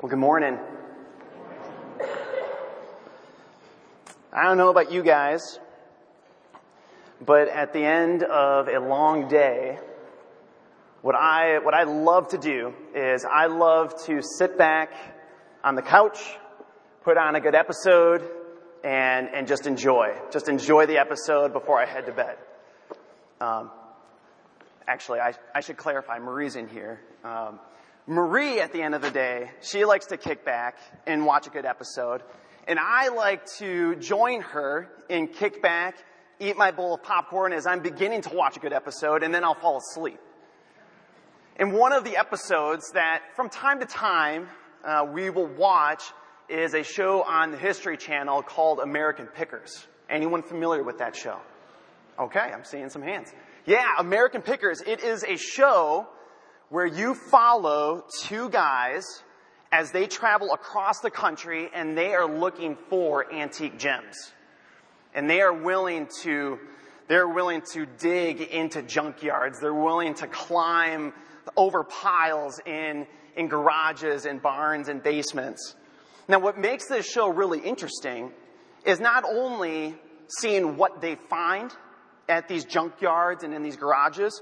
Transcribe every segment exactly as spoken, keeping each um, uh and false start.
Well, good morning. I don't know about you guys, but at the end of a long day, what I what I love to do is I love to sit back on the couch, put on a good episode, and and just enjoy. Just enjoy the episode before I head to bed. Um, actually, I, I should clarify, Marie's in here. Um, Marie, at the end of the day, she likes to kick back and watch a good episode. And I like to join her and kick back, eat my bowl of popcorn as I'm beginning to watch a good episode, and then I'll fall asleep. And one of the episodes that from time to time uh, we will watch is a show on the History Channel called American Pickers. Anyone familiar with that show? Okay, I'm seeing some hands. Yeah, American Pickers. It is a show where you follow two guys as they travel across the country and they are looking for antique gems. And they are willing to, they're willing to dig into junkyards. They're willing to climb over piles in, in garages and barns and basements. Now, what makes this show really interesting is not only seeing what they find at these junkyards and in these garages,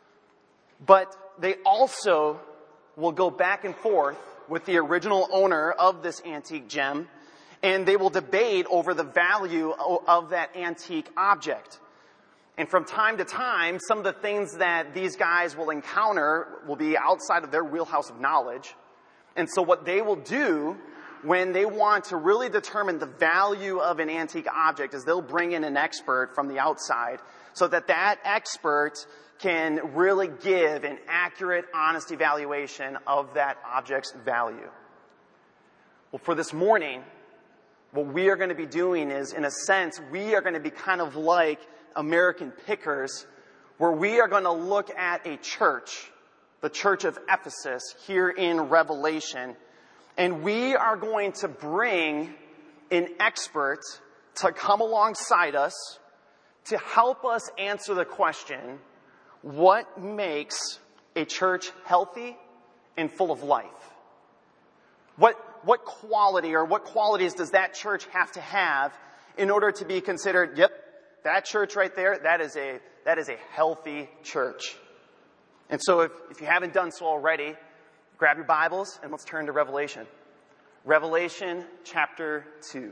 but they also will go back and forth with the original owner of this antique gem, and they will debate over the value of that antique object. And from time to time, some of the things that these guys will encounter will be outside of their wheelhouse of knowledge. And so what they will do when they want to really determine the value of an antique object is they'll bring in an expert from the outside so that that expert can really give an accurate, honest evaluation of that object's value. Well, for this morning, what we are going to be doing is, in a sense, we are going to be kind of like American Pickers, where we are going to look at a church, the church of Ephesus, here in Revelation, and we are going to bring an expert to come alongside us to help us answer the question, what makes a church healthy and full of life? What, what quality or what qualities does that church have to have in order to be considered, yep, that church right there, that is a, that is a healthy church. And so if, if you haven't done so already, grab your Bibles and let's turn to Revelation. Revelation chapter two.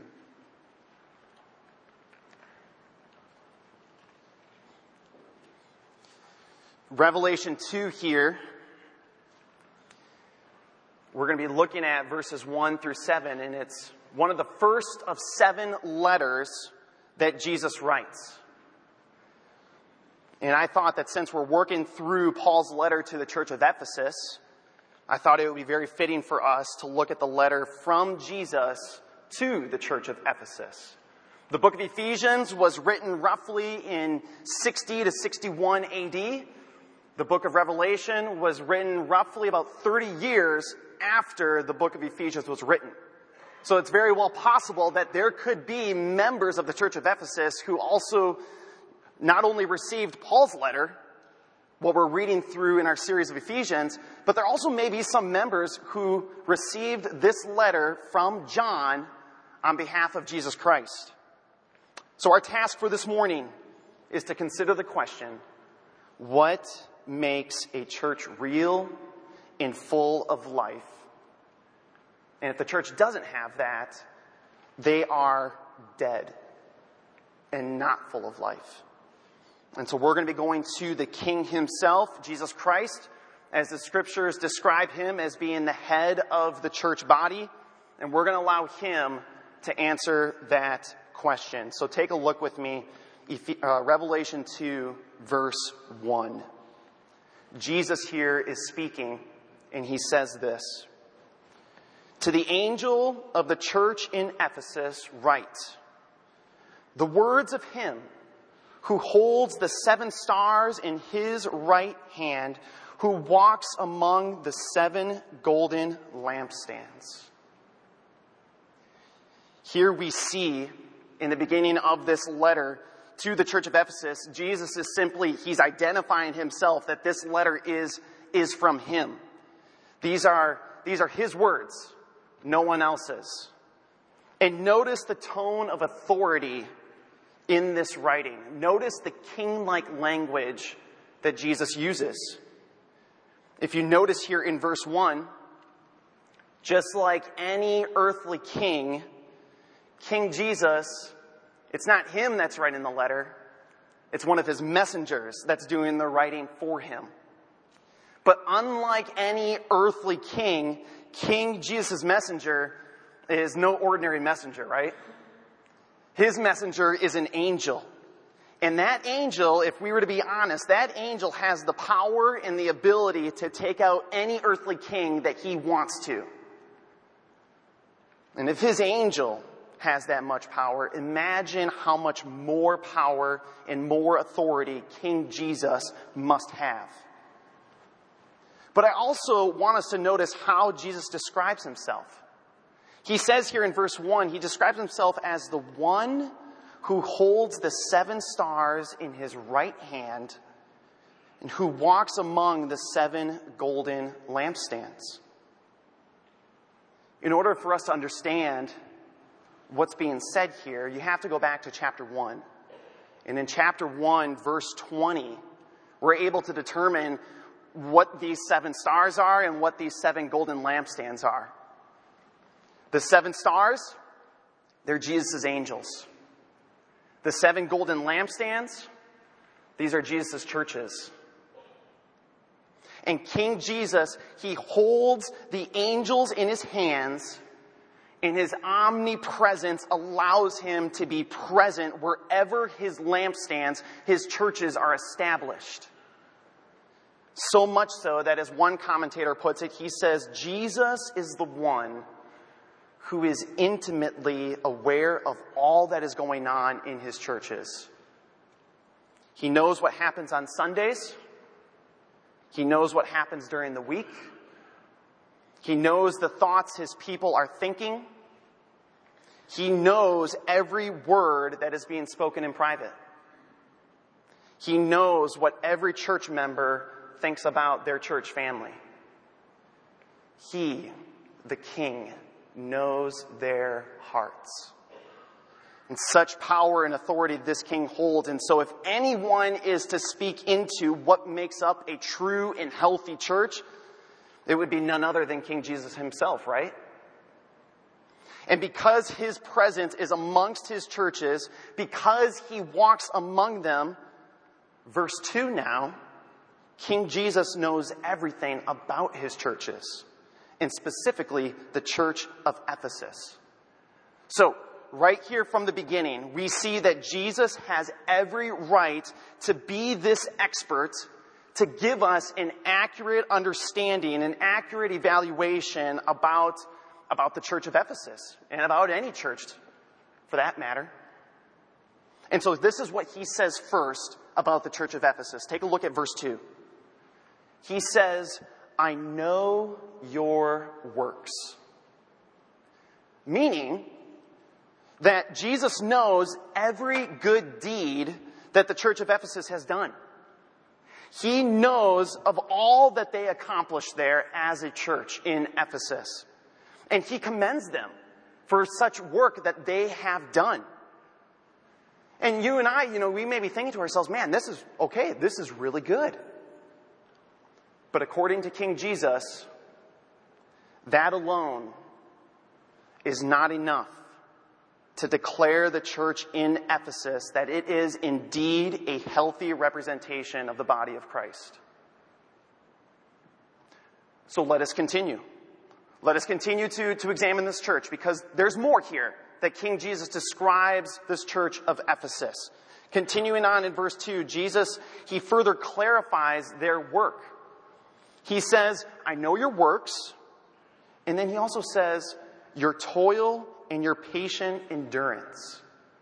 Revelation two here, we're going to be looking at verses one through seven, and it's one of the first of seven letters that Jesus writes. And I thought that since we're working through Paul's letter to the church of Ephesus, I thought it would be very fitting for us to look at the letter from Jesus to the church of Ephesus. The book of Ephesians was written roughly in sixty to sixty-one A D. The book of Revelation was written roughly about thirty years after the book of Ephesians was written. So it's very well possible that there could be members of the church of Ephesus who also not only received Paul's letter, what we're reading through in our series of Ephesians, but there also may be some members who received this letter from John on behalf of Jesus Christ. So our task for this morning is to consider the question, what makes a church real and full of life? And if the church doesn't have that, they are dead and not full of life. And so we're going to be going to the King himself, Jesus Christ, as the scriptures describe him as being the head of the church body. And we're going to allow him to answer that question. So take a look with me, Revelation two, verse one. Jesus here is speaking, and he says this. To the angel of the church in Ephesus write, the words of him who holds the seven stars in his right hand, who walks among the seven golden lampstands. Here we see, in the beginning of this letter to the church of Ephesus, Jesus is simply, he's identifying himself that this letter is, is from him. These are, these are his words. no one else's. And notice the tone of authority in this writing. Notice the king-like language that Jesus uses. If you notice here in verse one, just like any earthly king, King Jesus, it's not him that's writing the letter. It's one of his messengers that's doing the writing for him. But unlike any earthly king, King Jesus' messenger is no ordinary messenger, right? His messenger is an angel. And that angel, if we were to be honest, that angel has the power and the ability to take out any earthly king that he wants to. And if his angel has that much power, imagine how much more power and more authority King Jesus must have. But I also want us to notice how Jesus describes himself. He says here in verse one, he describes himself as the one who holds the seven stars in his right hand and who walks among the seven golden lampstands. In order for us to understand what's being said here, you have to go back to chapter one. And in chapter one, verse twenty, we're able to determine what these seven stars are and what these seven golden lampstands are. The seven stars, they're Jesus' angels. The seven golden lampstands, these are Jesus' churches. And King Jesus, he holds the angels in his hands, and his omnipresence allows him to be present wherever his lampstands, his churches are established. So much so that, as one commentator puts it, he says, Jesus is the one who is intimately aware of all that is going on in his churches. He knows what happens on Sundays. He knows what happens during the week. He knows the thoughts his people are thinking. He knows every word that is being spoken in private. He knows what every church member thinks about their church family. He, the King, knows their hearts. And such power and authority this king holds. And so if anyone is to speak into what makes up a true and healthy church, it would be none other than King Jesus himself, right? And because his presence is amongst his churches, because he walks among them, verse two now, King Jesus knows everything about his churches, and specifically the church of Ephesus. So, right here from the beginning, we see that Jesus has every right to be this expert, to give us an accurate understanding, an accurate evaluation about, about the church of Ephesus, and about any church, for that matter. And so this is what he says first about the church of Ephesus. Take a look at verse two. He says, I know your works. Meaning that Jesus knows every good deed that the church of Ephesus has done. He knows of all that they accomplished there as a church in Ephesus. And he commends them for such work that they have done. And you and I, you know, we may be thinking to ourselves, man, this is okay, this is really good. But according to King Jesus, that alone is not enough to declare the church in Ephesus that it is indeed a healthy representation of the body of Christ. So let us continue. Let us continue to, to examine this church, because there's more here that King Jesus describes this church of Ephesus. Continuing on in verse two, Jesus, he further clarifies their work. He says, I know your works. And then he also says, your toil and your patient endurance.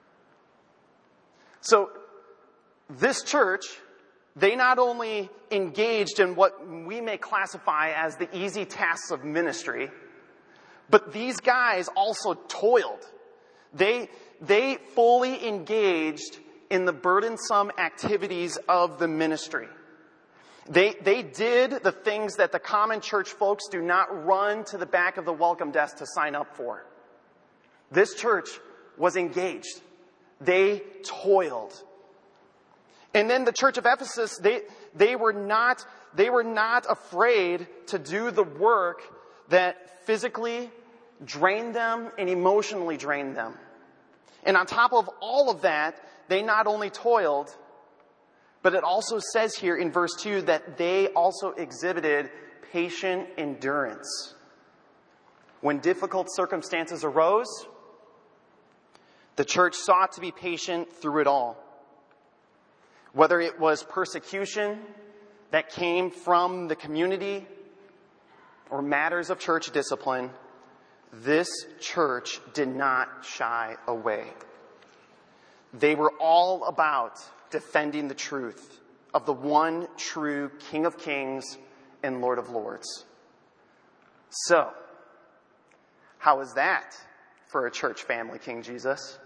So this church, they not only engaged in what we may classify as the easy tasks of ministry, but these guys also toiled. They, they fully engaged in the burdensome activities of the ministry. They, they did the things that the common church folks do not run to the back of the welcome desk to sign up for. This church was engaged. They toiled. And then the church of Ephesus, they, they were not, they were not afraid to do the work that physically drained them and emotionally drained them. And on top of all of that, they not only toiled, but it also says here in verse two that they also exhibited patient endurance. When difficult circumstances arose, the church sought to be patient through it all. Whether it was persecution that came from the community or matters of church discipline, this church did not shy away. They were all about defending the truth of the one true King of Kings and Lord of Lords. So, how is that for a church family, King Jesus?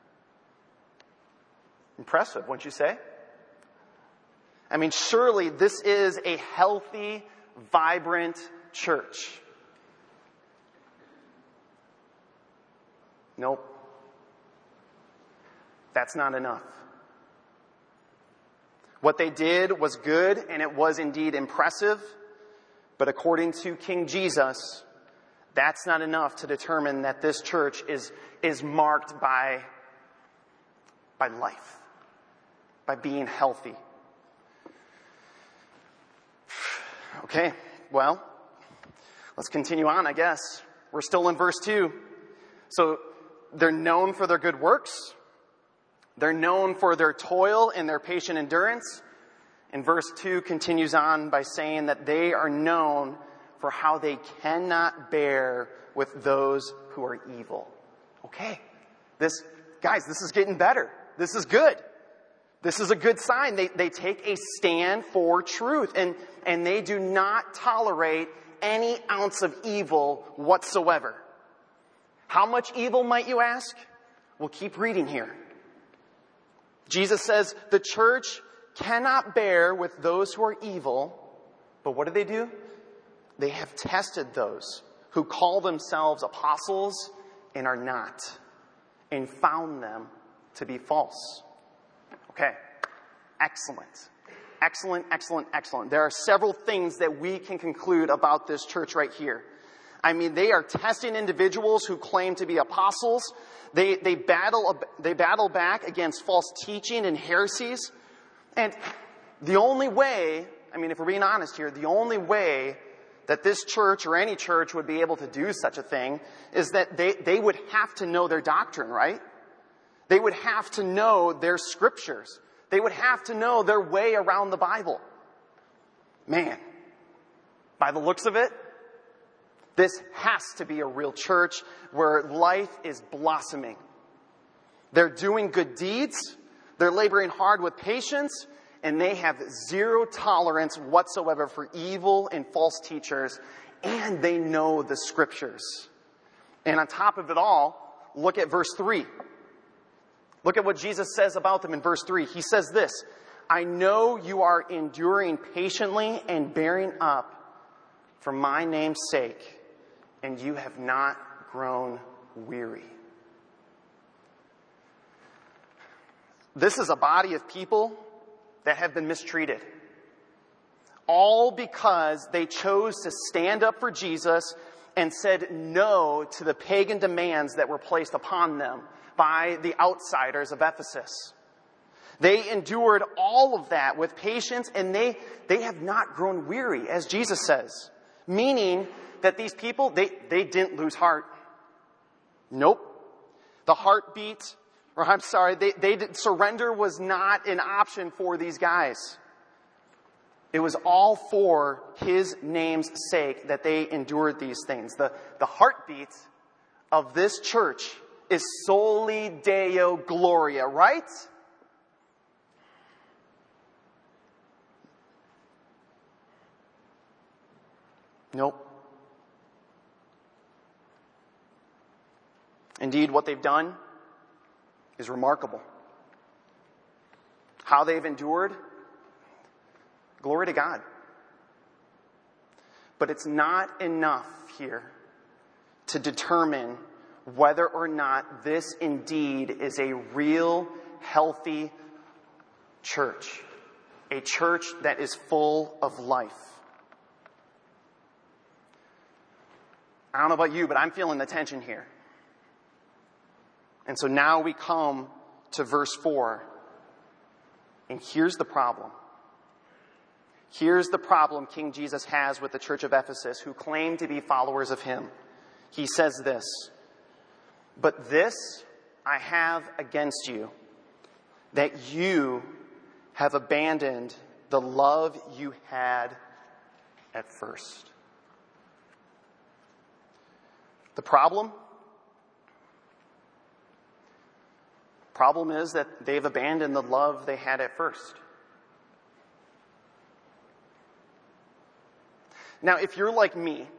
Impressive, wouldn't you say? I mean, surely this is a healthy, vibrant church. Nope. That's not enough. What they did was good, and it was indeed impressive. But according to King Jesus, that's not enough to determine that this church is, is marked by, by life, by being healthy. Okay, well, let's continue on, I guess. We're still in verse two. So they're known for their good works. They're known for their toil and their patient endurance. And verse two continues on by saying that they are known for how they cannot bear with those who are evil. Okay, this, guys, this is getting better. This is good. This is a good sign. They, they take a stand for truth, and, and they do not tolerate any ounce of evil whatsoever. How much evil, might you ask? We'll keep reading here. Jesus says the church cannot bear with those who are evil, but what do they do? They have tested those who call themselves apostles and are not, and found them to be false. Okay, excellent. Excellent, excellent, excellent. There are several things that we can conclude about this church right here. I mean, they are testing individuals who claim to be apostles. They, they battle, they battle back against false teaching and heresies. And the only way, I mean, if we're being honest here, the only way that this church or any church would be able to do such a thing is that they, they would have to know their doctrine, right? They would have to know their scriptures. They would have to know their way around the Bible. Man, by the looks of it, this has to be a real church where life is blossoming. They're doing good deeds, they're laboring hard with patience, and they have zero tolerance whatsoever for evil and false teachers, and they know the scriptures. And on top of it all, look at verse three. Look at what Jesus says about them in verse three. He says this, I know you are enduring patiently and bearing up for my name's sake, and you have not grown weary. This is a body of people that have been mistreated. All because they chose to stand up for Jesus and said no to the pagan demands that were placed upon them by the outsiders of Ephesus. They endured all of that with patience, and they, they have not grown weary, as Jesus says. Meaning that these people, they, they didn't lose heart. Nope. The heartbeat, or I'm sorry, they, they did, surrender was not an option for these guys. It was all for his name's sake that they endured these things. The, the heartbeat of this church is Soli Deo Gloria, right? Nope. Indeed, what they've done is remarkable. How they've endured, Glory to God. But it's not enough here to determine whether or not this indeed is a real, healthy church. A church that is full of life. I don't know about you, but I'm feeling the tension here. And so now we come to verse four. And here's the problem. Here's the problem King Jesus has with the church of Ephesus, who claim to be followers of him. He says this, "But this I have against you, that you have abandoned the love you had at first." The problem? Problem is that they've abandoned the love they had at first. Now, if you're like me,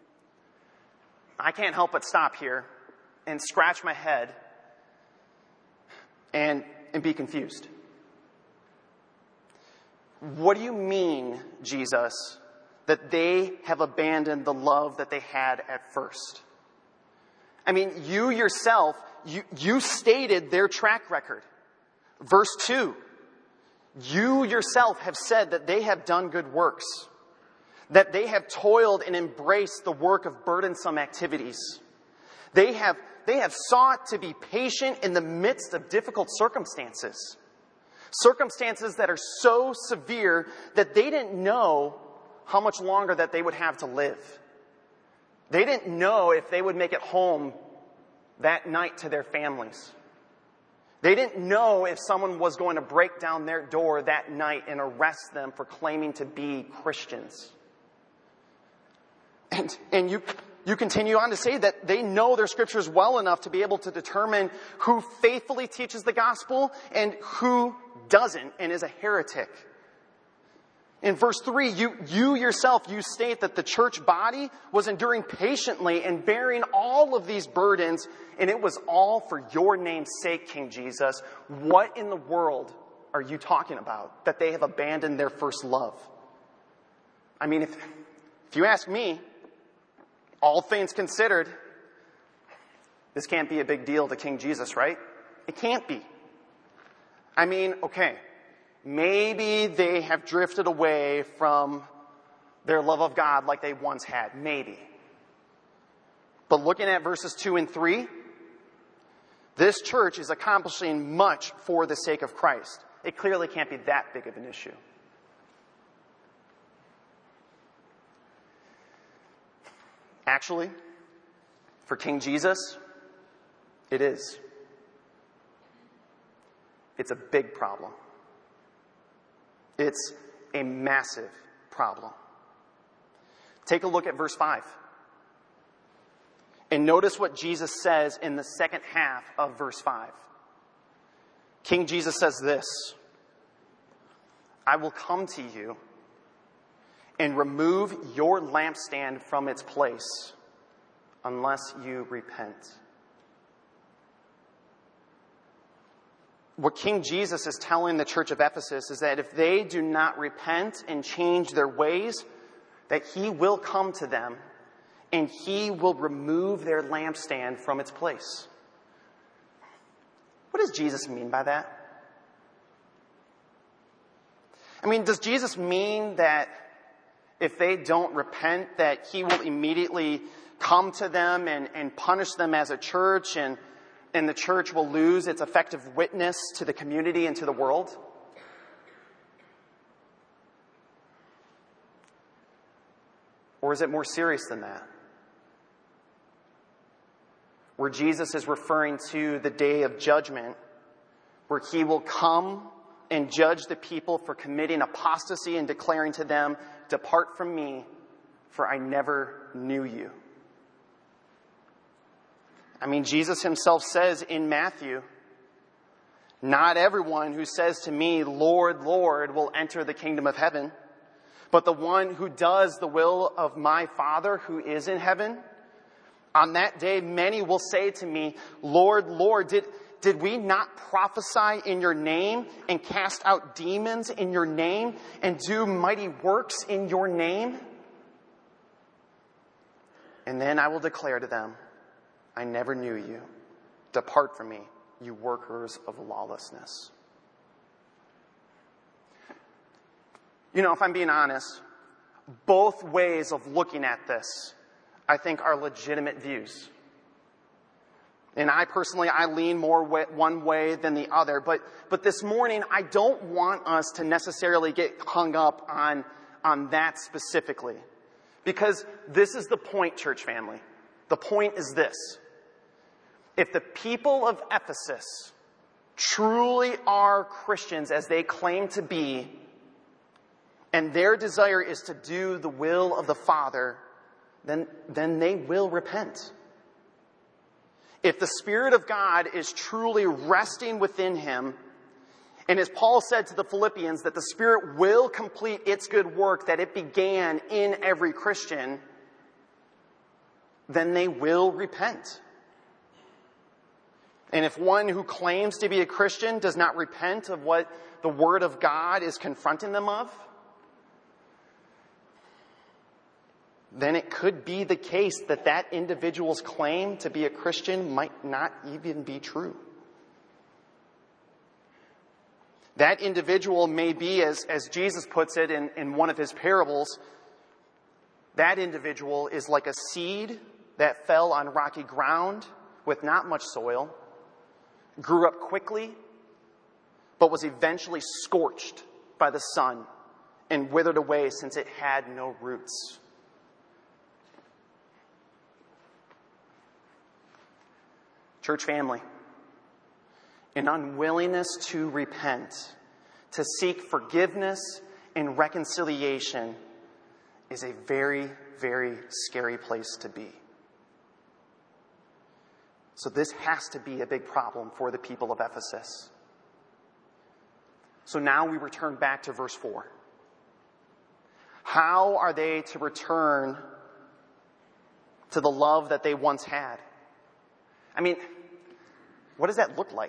I can't help but stop here and scratch my head and, and be confused. What do you mean, Jesus, that they have abandoned the love that they had at first? I mean, you yourself, you, you stated their track record. Verse two, you yourself have said that they have done good works, that they have toiled and embraced the work of burdensome activities. They have, they have sought to be patient in the midst of difficult circumstances. Circumstances that are so severe that they didn't know how much longer that they would have to live. They didn't know if they would make it home that night to their families. They didn't know if someone was going to break down their door that night and arrest them for claiming to be Christians. And, and you, you continue on to say that they know their scriptures well enough to be able to determine who faithfully teaches the gospel and who doesn't and is a heretic. In verse three, you, you yourself, you state that the church body was enduring patiently and bearing all of these burdens, and it was all for your name's sake, King Jesus. What in the world are you talking about? That they have abandoned their first love? I mean, if, if you ask me, all things considered, this can't be a big deal to King Jesus, right? It can't be. I mean, okay. Maybe they have drifted away from their love of God like they once had. Maybe. But looking at verses two and three, this church is accomplishing much for the sake of Christ. It clearly can't be that big of an issue. Actually, for King Jesus, it is. It's a big problem. It's a massive problem. Take a look at verse five. And notice what Jesus says in the second half of verse five. King Jesus says this, "I will come to you and remove your lampstand from its place unless you repent." What King Jesus is telling the church of Ephesus is that if they do not repent and change their ways, that he will come to them and he will remove their lampstand from its place. What does Jesus mean by that? I mean, does Jesus mean that if they don't repent, that he will immediately come to them and, and punish them as a church, and and the church will lose its effective witness to the community and to the world? Or is it more serious than that? Where Jesus is referring to the day of judgment, where he will come and judge the people for committing apostasy and declaring to them, "Depart from me, for I never knew you." I mean, Jesus himself says in Matthew, "Not everyone who says to me, 'Lord, Lord,' will enter the kingdom of heaven, but the one who does the will of my Father who is in heaven. On that day, many will say to me, 'Lord, Lord, did, did we not prophesy in your name and cast out demons in your name and do mighty works in your name? And then I will declare to them, I never knew you. Depart from me, you workers of lawlessness. You know, if I'm being honest, both ways of looking at this, I think, are legitimate views. And I personally, I lean more way, one way than the other. But, but this morning, I don't want us to necessarily get hung up on, on that specifically. Because this is the point, church family. The point is this. If the people of Ephesus truly are Christians as they claim to be, and their desire is to do the will of the Father, then, then they will repent. If the Spirit of God is truly resting within him, and as Paul said to the Philippians, that the Spirit will complete its good work that it began in every Christian, then they will repent. And if one who claims to be a Christian does not repent of what the Word of God is confronting them of, then it could be the case that that individual's claim to be a Christian might not even be true. That individual may be, as, as Jesus puts it in, in one of his parables, that individual is like a seed that fell on rocky ground with not much soil, grew up quickly, but was eventually scorched by the sun and withered away since it had no roots. Church family, an unwillingness to repent, to seek forgiveness and reconciliation is a very, very scary place to be. So this has to be a big problem for the people of Ephesus. So now we return back to verse four. How are they to return to the love that they once had? I mean, what does that look like?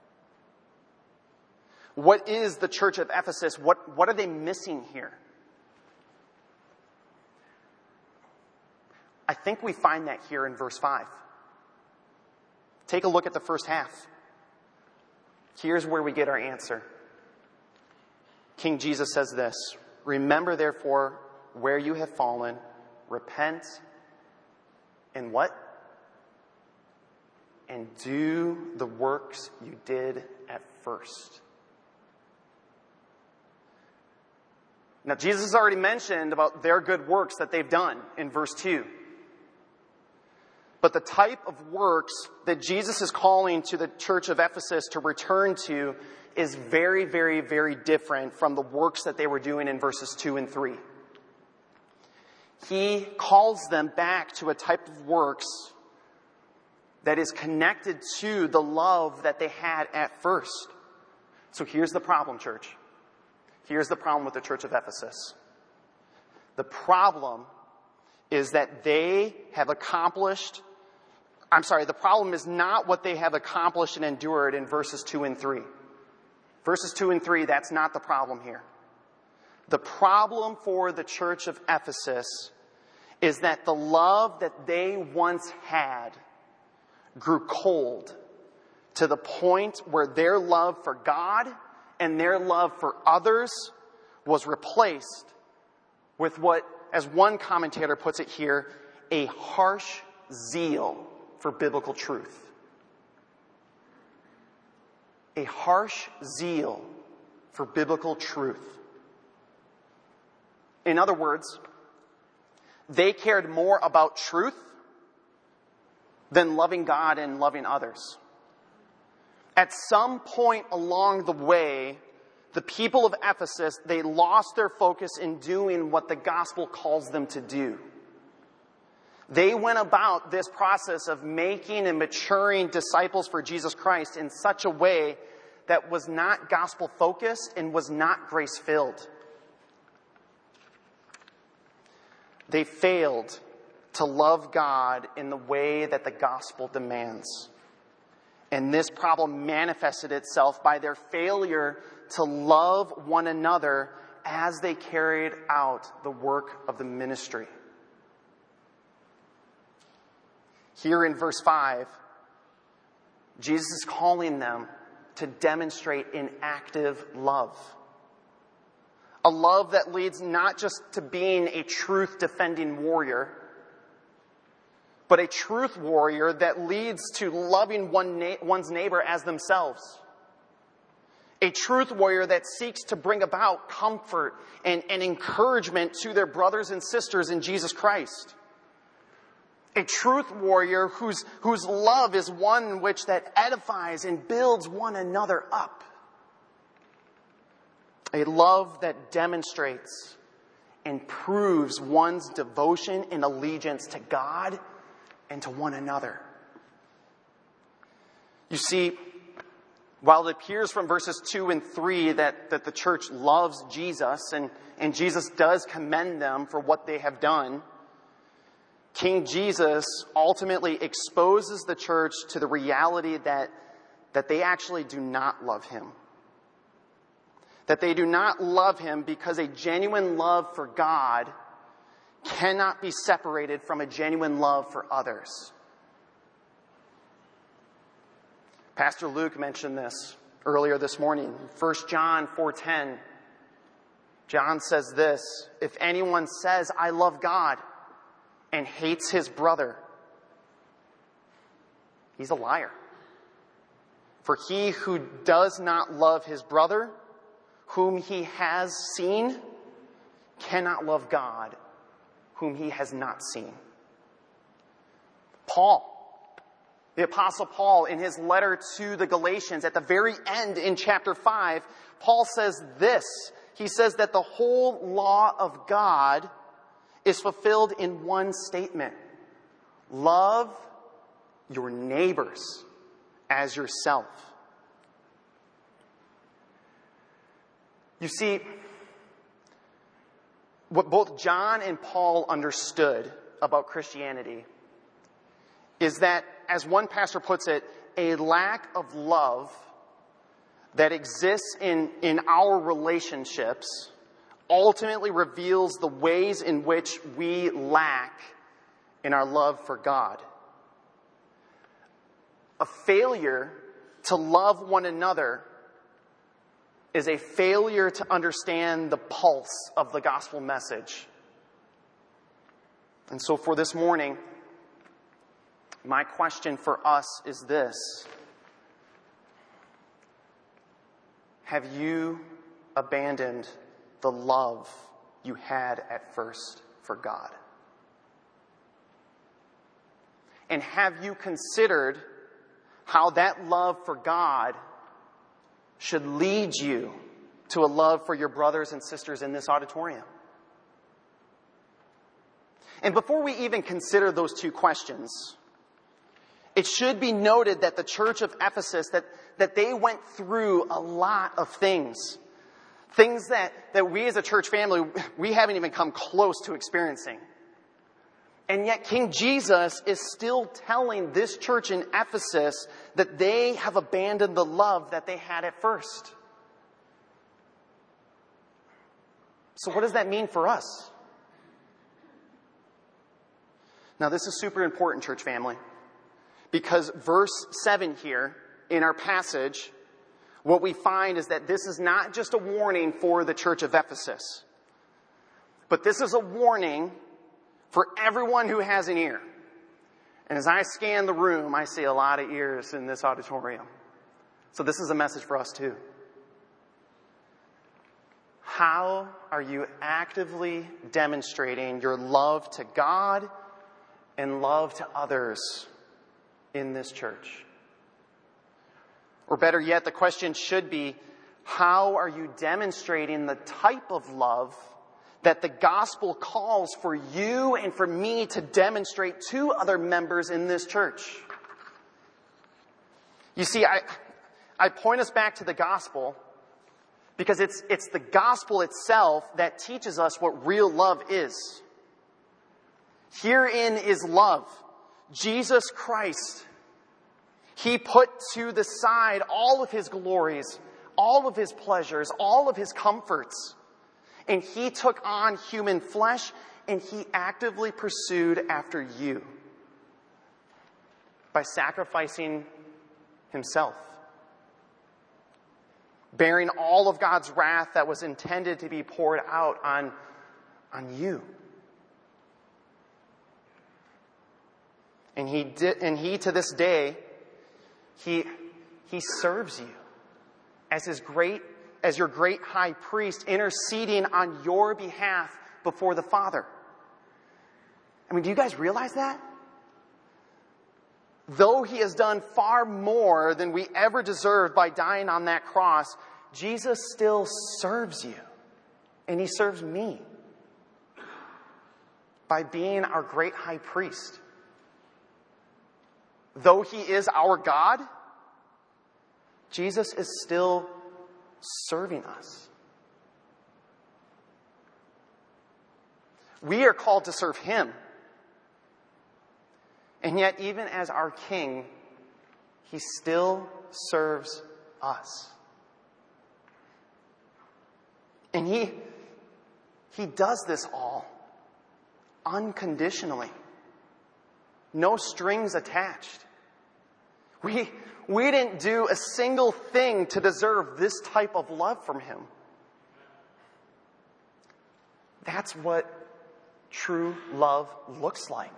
What is the church of Ephesus? What, what are they missing here? I think we find that here in verse five. Take a look at the first half. Here's where we get our answer. King Jesus says this, remember therefore where you have fallen, repent, and what? And do the works you did at first. Now, Jesus has already mentioned about their good works that they've done in verse two. But the type of works that Jesus is calling to the church of Ephesus to return to is very, very, very different from the works that they were doing in verses two and three. He calls them back to a type of works that is connected to the love that they had at first. So here's the problem, church. Here's the problem with the church of Ephesus. The problem is that they have accomplished, I'm sorry, the problem is not what they have accomplished and endured in verses two and three. Verses two and three, that's not the problem here. The problem for the church of Ephesus is that the love that they once had grew cold to the point where their love for God and their love for others was replaced with what, as one commentator puts it here, a harsh zeal for biblical truth. A harsh zeal for biblical truth. In other words, they cared more about truth than loving God and loving others. At some point along the way, the people of Ephesus, they lost their focus in doing what the gospel calls them to do. They went about this process of making and maturing disciples for Jesus Christ in such a way that was not gospel-focused and was not grace-filled. They failed to love God in the way that the gospel demands. And this problem manifested itself by their failure to love one another as they carried out the work of the ministry. Here in verse five, Jesus is calling them to demonstrate an active love. A love that leads not just to being a truth-defending warrior, but a truth warrior that leads to loving one na- one's neighbor as themselves. A truth warrior that seeks to bring about comfort and, and encouragement to their brothers and sisters in Jesus Christ. A truth warrior whose, whose love is one which that edifies and builds one another up. A love that demonstrates and proves one's devotion and allegiance to God and to one another. You see, while it appears from verses two and three that, that the church loves Jesus and, and Jesus does commend them for what they have done, King Jesus ultimately exposes the church to the reality that, that they actually do not love him. That they do not love him because a genuine love for God cannot be separated from a genuine love for others. Pastor Luke mentioned this earlier this morning. First John four ten. John says this, "If anyone says, 'I love God,' and hates his brother, he's a liar. For he who does not love his brother, whom he has seen, cannot love God, whom he has not seen." Paul, the Apostle Paul, in his letter to the Galatians, at the very end in chapter five, Paul says this. He says that the whole law of God is fulfilled in one statement. Love your neighbors as yourself. You see, what both John and Paul understood about Christianity is that, as one pastor puts it, a lack of love that exists in, in our relationships ultimately reveals the ways in which we lack in our love for God. A failure to love one another is a failure to understand the pulse of the gospel message. And so for this morning, my question for us is this: have you abandoned the love you had at first for God? And have you considered how that love for God should lead you to a love for your brothers and sisters in this auditorium? And before we even consider those two questions, it should be noted that the church of Ephesus, that, that they went through a lot of things. Things that, that we as a church family, we haven't even come close to experiencing. And yet King Jesus is still telling this church in Ephesus that they have abandoned the love that they had at first. So what does that mean for us? Now this is super important, church family, because verse seven here in our passage, what we find is that this is not just a warning for the church of Ephesus, but this is a warning for everyone who has an ear. And as I scan the room, I see a lot of ears in this auditorium. So this is a message for us too. How are you actively demonstrating your love to God and love to others in this church? Or better yet, the question should be, how are you demonstrating the type of love that the gospel calls for you and for me to demonstrate to other members in this church? You see, I, I point us back to the gospel because it's, it's the gospel itself that teaches us what real love is. Herein is love. Jesus Christ. He put to the side all of his glories, all of his pleasures, all of his comforts. And he took on human flesh, and he actively pursued after you by sacrificing himself, bearing all of God's wrath that was intended to be poured out on, on you. And he did, and he to this day, he, he serves you as his great, as your great high priest, interceding on your behalf before the Father. I mean, do you guys realize that? Though he has done far more than we ever deserved by dying on that cross, Jesus still serves you. And he serves me by being our great high priest. Though he is our God, Jesus is still serving us. We are called to serve him. And yet, even as our King, he still serves us. And he, he does this all unconditionally. No strings attached. We, we didn't do a single thing to deserve this type of love from him. That's what true love looks like.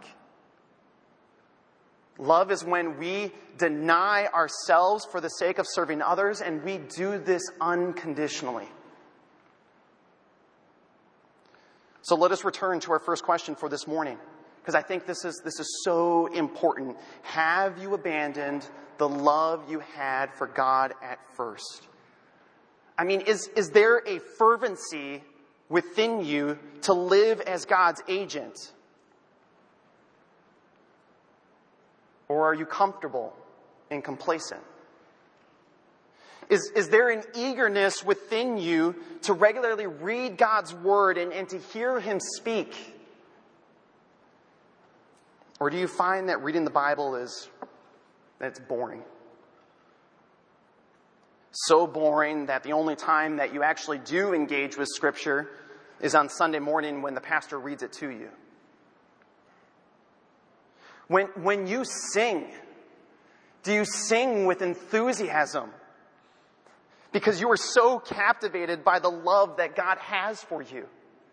Love is when we deny ourselves for the sake of serving others, and we do this unconditionally. So let us return to our first question for this morning, because I think this is, this is so important. Have you abandoned the love you had for God at first? I mean, is, is there a fervency within you to live as God's agent? Or are you comfortable and complacent? Is, is there an eagerness within you to regularly read God's word and, and to hear him speak? Or do you find that reading the Bible is, that it's boring? So boring that the only time that you actually do engage with Scripture is on Sunday morning when the pastor reads it to you. When, when you sing, do you sing with enthusiasm? Because you are so captivated by the love that God has for you.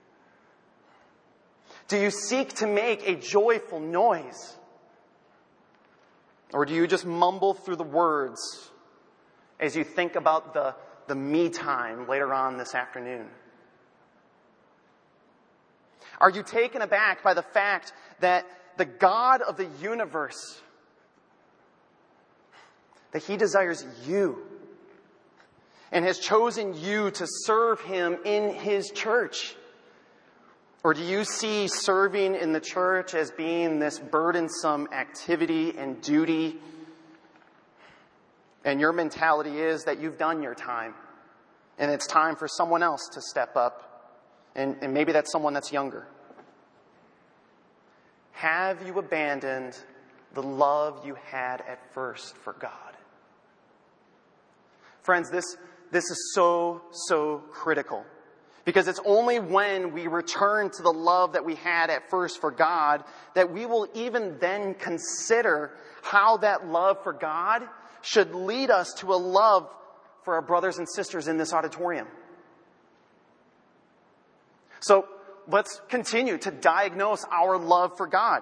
Do you seek to make a joyful noise? Or do you just mumble through the words as you think about the, the me time later on this afternoon? Are you taken aback by the fact that the God of the universe, that he desires you and has chosen you to serve him in his church? Or do you see serving in the church as being this burdensome activity and duty, and your mentality is that you've done your time and it's time for someone else to step up, and, and maybe that's someone that's younger? Have you abandoned the love you had at first for God? Friends, this, this is so, so critical. Because it's only when we return to the love that we had at first for God that we will even then consider how that love for God should lead us to a love for our brothers and sisters in this auditorium. So let's continue to diagnose our love for God.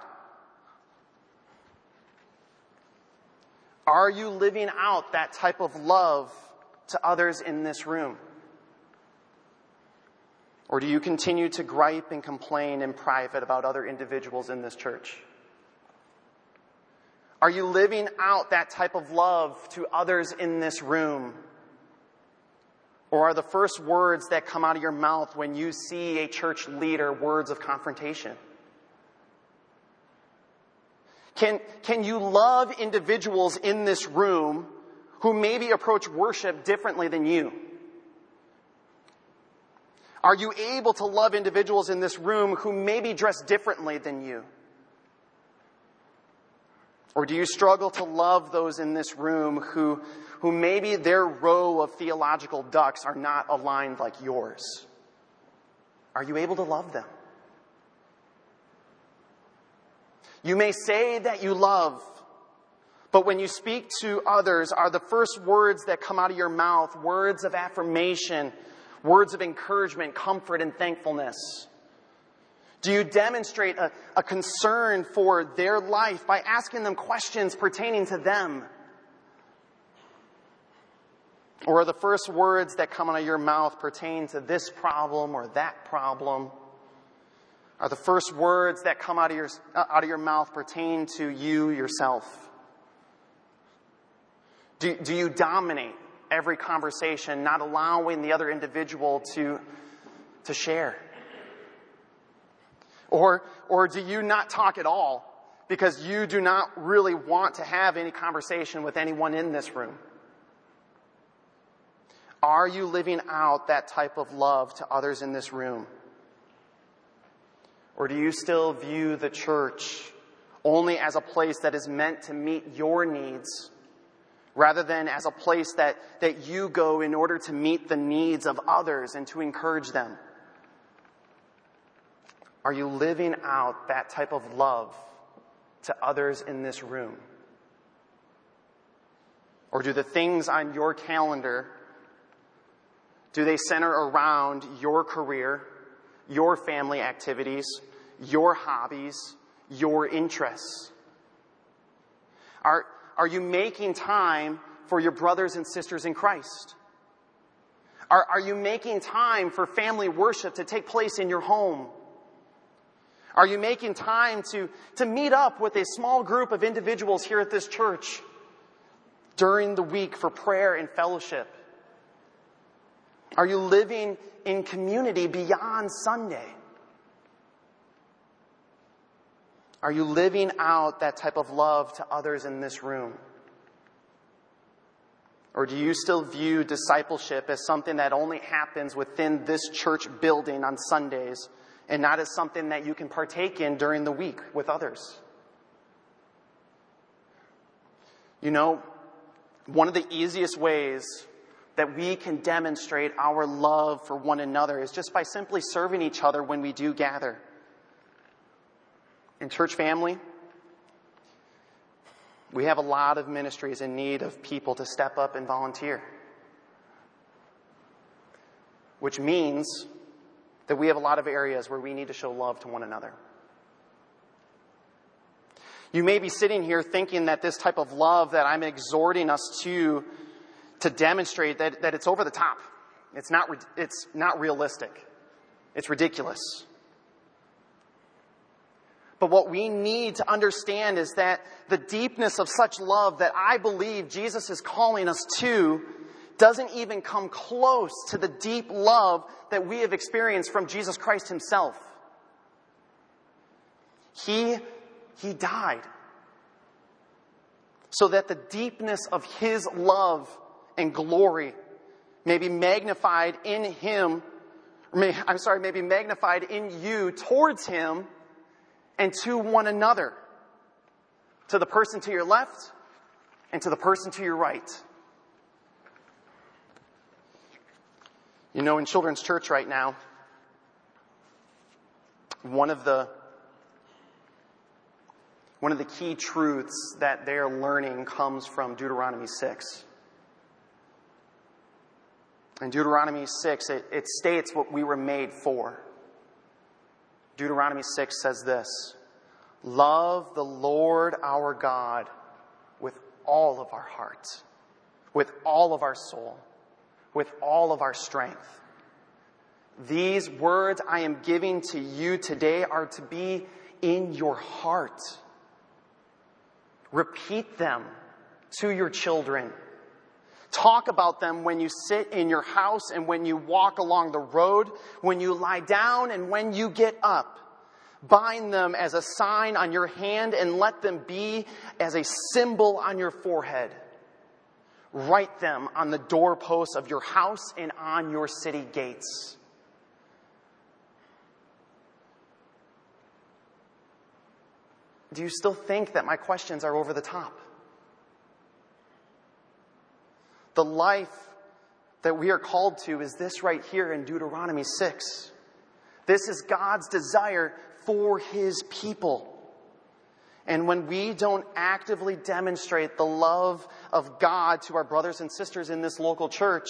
Are you living out that type of love to others in this room? Or do you continue to gripe and complain in private about other individuals in this church? Are you living out that type of love to others in this room? Or are the first words that come out of your mouth when you see a church leader words of confrontation? Can, can you love individuals in this room who maybe approach worship differently than you? Are you able to love individuals in this room who maybe dress differently than you? Or do you struggle to love those in this room who, who maybe their row of theological ducks are not aligned like yours? Are you able to love them? You may say that you love, but when you speak to others, are the first words that come out of your mouth words of affirmation, words of encouragement, comfort, and thankfulness? Do you demonstrate a, a concern for their life by asking them questions pertaining to them? Or are the first words that come out of your mouth pertain to this problem or that problem? Are the first words that come out of your, out of your mouth pertain to you yourself? Do, do you dominate every conversation, not allowing the other individual to, to share? Or, or do you not talk at all because you do not really want to have any conversation with anyone in this room? Are you living out that type of love to others in this room? Or do you still view the church only as a place that is meant to meet your needs, rather than as a place that, that you go in order to meet the needs of others and to encourage them? Are you living out that type of love to others in this room? Or do the things on your calendar, do they center around your career, your family activities, your hobbies, your interests? Are, are you making time for your brothers and sisters in Christ? Are, are you making time for family worship to take place in your home? Are you making time to, to meet up with a small group of individuals here at this church during the week for prayer and fellowship? Are you living in community beyond Sunday? Are you living out that type of love to others in this room? Or do you still view discipleship as something that only happens within this church building on Sundays, and not as something that you can partake in during the week with others? You know, one of the easiest ways that we can demonstrate our love for one another is just by simply serving each other when we do gather. In church family, we have a lot of ministries in need of people to step up and volunteer, which means that we have a lot of areas where we need to show love to one another. You may be sitting here thinking that this type of love that I'm exhorting us to, to demonstrate, that, that it's over the top. It's not, it's not realistic. It's ridiculous. But what we need to understand is that the deepness of such love that I believe Jesus is calling us to doesn't even come close to the deep love that we have experienced from Jesus Christ himself. He, he died so that the deepness of his love and glory may be magnified in him, or may, I'm sorry, may be magnified in you towards him and to one another, to the person to your left and to the person to your right. You know, in children's church right now, one of the one of the key truths that they're learning comes from Deuteronomy six. In Deuteronomy six, it, it states what we were made for. Deuteronomy six says this: love the Lord our God with all of our heart, with all of our soul, with all of our strength. These words I am giving to you today are to be in your heart. Repeat them to your children. Talk about them when you sit in your house and when you walk along the road, when you lie down and when you get up. Bind them as a sign on your hand and let them be as a symbol on your forehead. Write them on the doorposts of your house and on your city gates. do you still think that my questions are over the top? The life that we are called to is this right here in Deuteronomy six. This is God's desire for his people. And when we don't actively demonstrate the love of God to our brothers and sisters in this local church,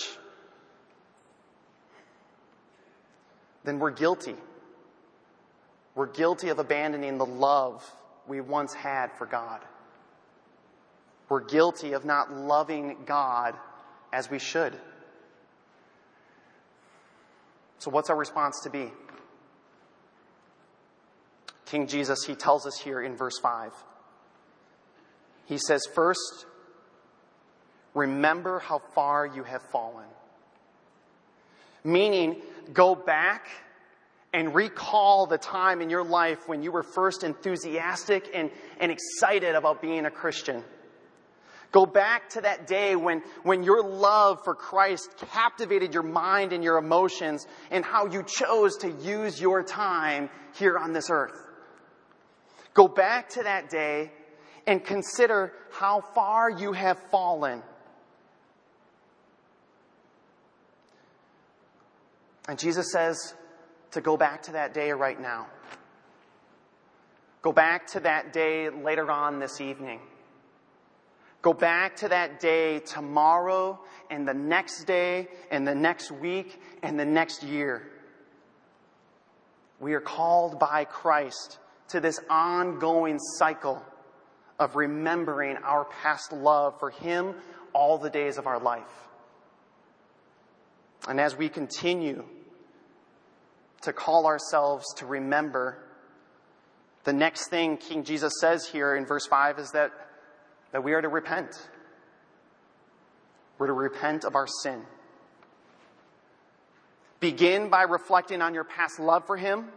then we're guilty. We're guilty of abandoning the love we once had for God. We're guilty of not loving God as we should. So what's our response to be? King Jesus, he tells us here in verse five. He says, first, remember how far you have fallen. Meaning, go back and recall the time in your life when you were first enthusiastic and, and excited about being a Christian. Go back to that day when, when your love for Christ captivated your mind and your emotions and how you chose to use your time here on this earth. Go back to that day and consider how far you have fallen. And Jesus says to go back to that day right now. Go back to that day later on this evening. Go back to that day tomorrow and the next day and the next week and the next year. We are called by Christ to this ongoing cycle of remembering our past love for him all the days of our life. And as we continue to call ourselves to remember, the next thing King Jesus says here in verse five is that, that we are to repent. We're to repent of our sin. Begin by reflecting on your past love for him.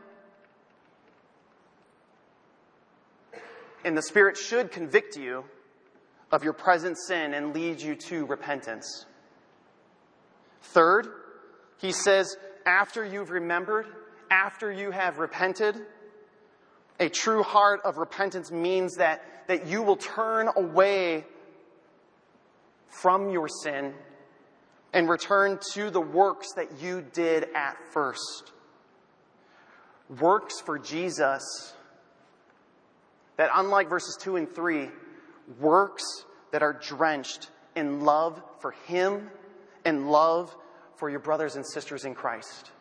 And the Spirit should convict you of your present sin and lead you to repentance. Third, he says, after you've remembered, after you have repented, a true heart of repentance means that, that you will turn away from your sin and return to the works that you did at first. Works for Jesus that, unlike verses two and three, works that are drenched in love for him and love for your brothers and sisters in Christ.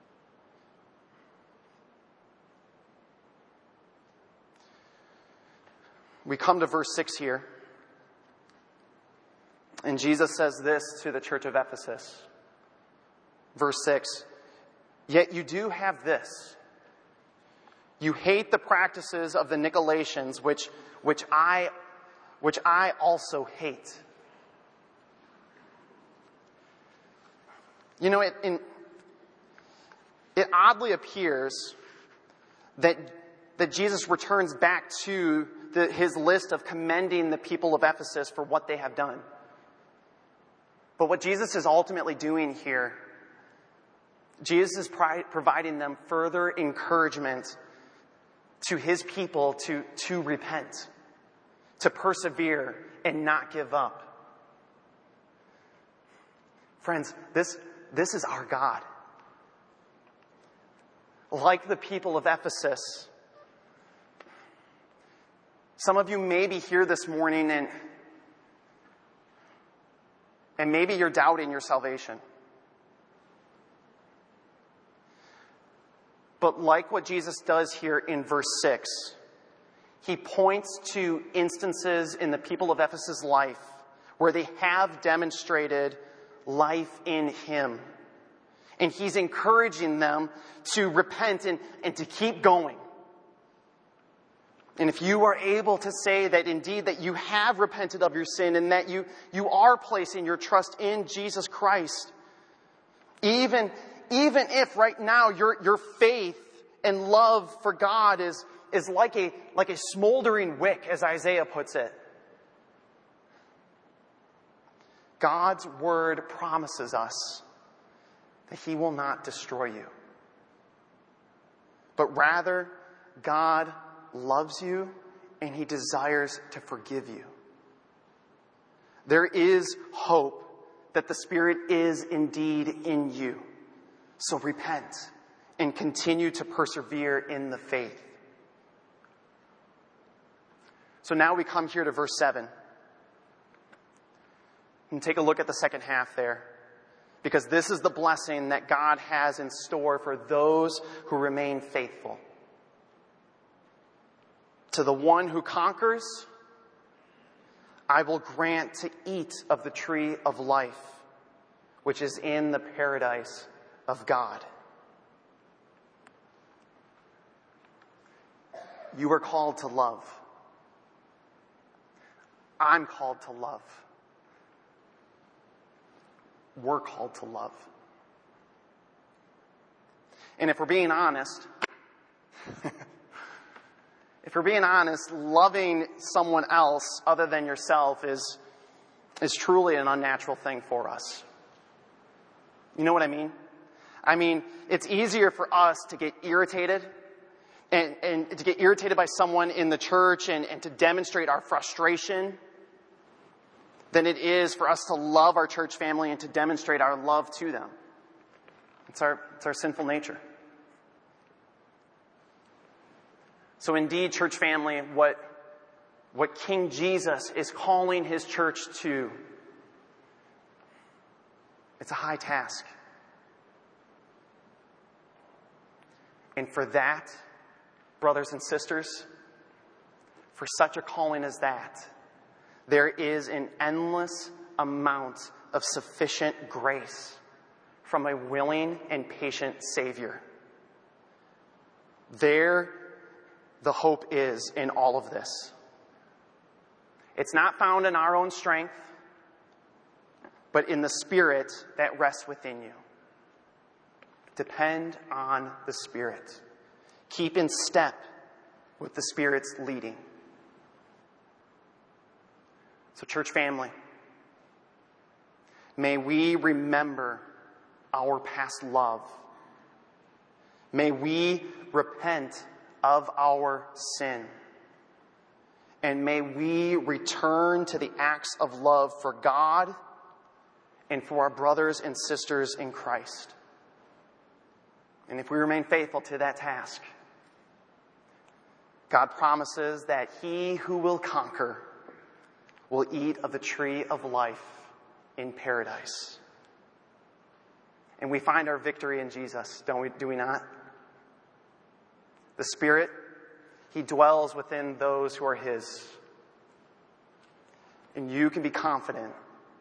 We come to verse six here. And Jesus says this to the church of Ephesus. Verse six, yet you do have this. You hate the practices of the Nicolaitans, which, which, I, which I also hate. You know, it, in, it oddly appears that, that Jesus returns back to the, his list of commending the people of Ephesus for what they have done. But what Jesus is ultimately doing here, Jesus is pri- providing them further encouragement to his people to, to repent, to persevere and not give up. Friends, this, this is our God. Like the people of Ephesus, some of you may be here this morning and, and maybe you're doubting your salvation. But like what Jesus does here in verse six, he points to instances in the people of Ephesus' life where they have demonstrated life in him. And he's encouraging them to repent and, and to keep going. And if you are able to say that indeed that you have repented of your sin and that you, you are placing your trust in Jesus Christ, even Even if right now your, your faith and love for God is, is like a, like a smoldering wick, as Isaiah puts it, God's word promises us that he will not destroy you. But rather, God loves you and he desires to forgive you. There is hope that the Spirit is indeed in you. So repent and continue to persevere in the faith. So now we come here to verse seven. And take a look at the second half there. Because this is the blessing that God has in store for those who remain faithful. To the one who conquers, I will grant to eat of the tree of life, which is in the paradise of God. You are called to love. I'm called to love. We're called to love. And if we're being honest, if we're being honest, loving someone else other than yourself is, is truly an unnatural thing for us. You know what I mean? I mean, it's easier for us to get irritated and, and to get irritated by someone in the church and, and to demonstrate our frustration than it is for us to love our church family and to demonstrate our love to them. It's our, it's our sinful nature. So indeed, church family, what, what King Jesus is calling his church to, it's a high task. And for that, brothers and sisters, for such a calling as that, there is an endless amount of sufficient grace from a willing and patient Savior. There, the hope is in all of this. It's not found in our own strength, but in the Spirit that rests within you. Depend on the Spirit. Keep in step with the Spirit's leading. So, church family, may we remember our past love. May we repent of our sin. And may we return to the acts of love for God and for our brothers and sisters in Christ. And if we remain faithful to that task, God promises that he who will conquer will eat of the tree of life in paradise. And we find our victory in Jesus, don't we, do we not? The Spirit, he dwells within those who are his. And you can be confident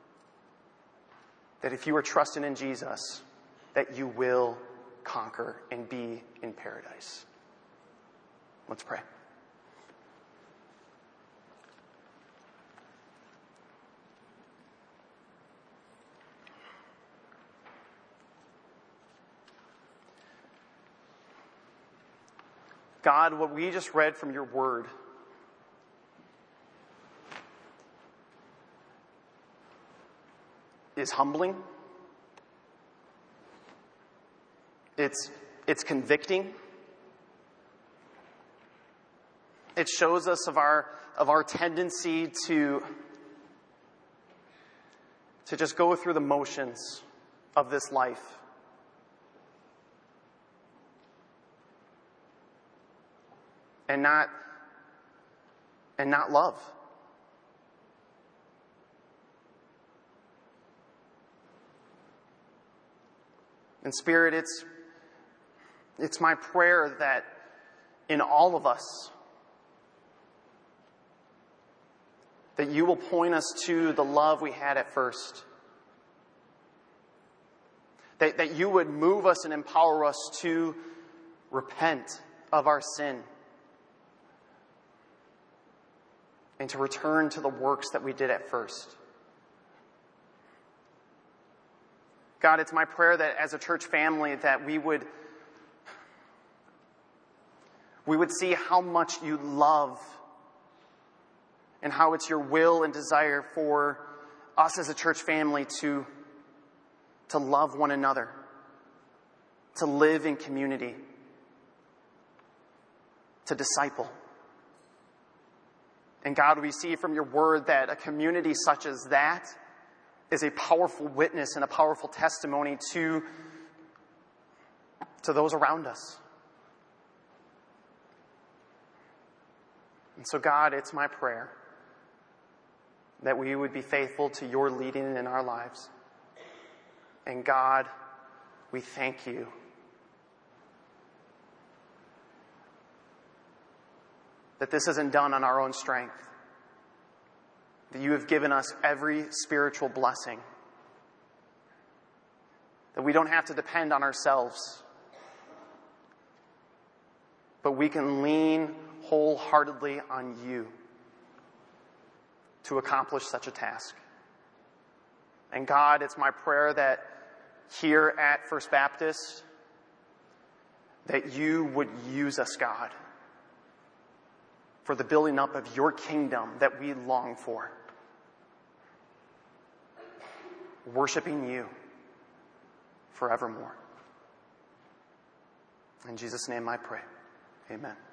that if you are trusting in Jesus, that you will conquer and be in paradise. Let's pray. God, what we just read from your word is humbling. It's, it's convicting. It shows us of our, of our tendency to, to just go through the motions of this life. And not, and not love. In Spirit, it's, it's my prayer that in all of us, that you will point us to the love we had at first. That, that you would move us and empower us to repent of our sin. And to return to the works that we did at first. God, it's my prayer that as a church family that we would we would see how much you love and how it's your will and desire for us as a church family to, to love one another, to live in community, to disciple. And God, we see from your word that a community such as that is a powerful witness and a powerful testimony to, to those around us. And so God, it's my prayer that we would be faithful to your leading in our lives. And God, we thank you that this isn't done on our own strength, that you have given us every spiritual blessing, that we don't have to depend on ourselves, but we can lean wholeheartedly on you to accomplish such a task. And God, it's my prayer that here at First Baptist, that you would use us, God, for the building up of your kingdom that we long for. Worshiping you forevermore. In Jesus' name I pray. Amen.